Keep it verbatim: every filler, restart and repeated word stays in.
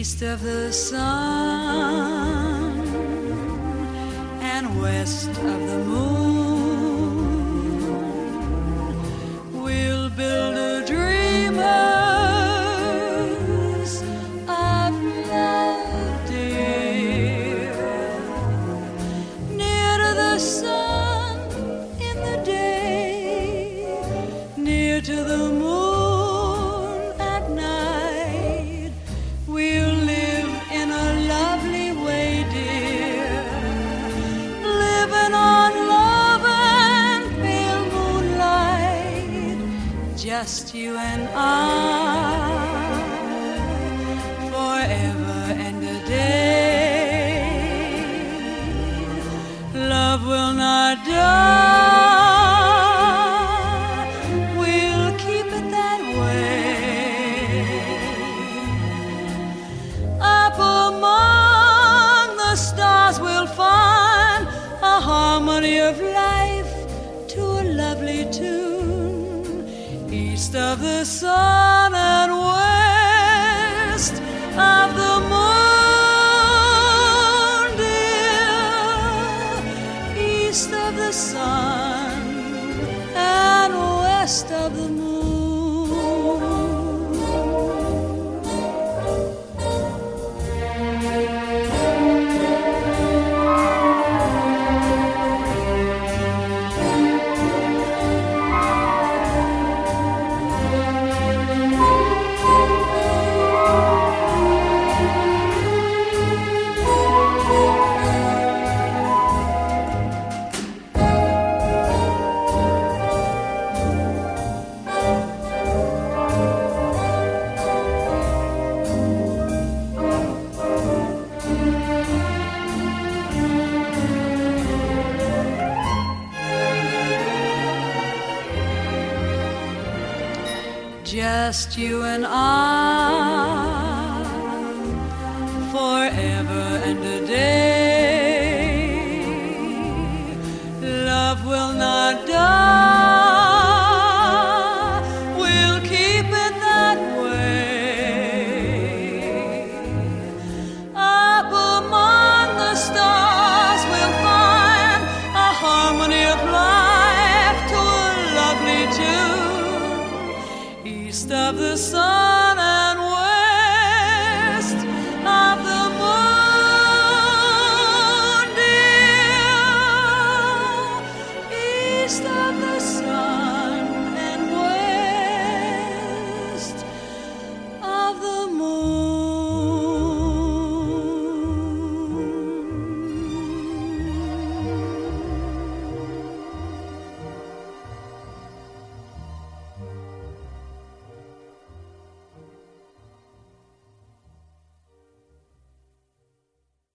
east of the sun and west of the moon. We'll build a dreamers of love, dear, near to the sun in the day, near to the moon. Just you and I, forever and a day. Love will not die, we'll keep it that way. Up among the stars we'll find a harmony of life to a lovely tune. East of the sun and west of the moon, dear. East of the sun and west of the moon. Just you and I, forever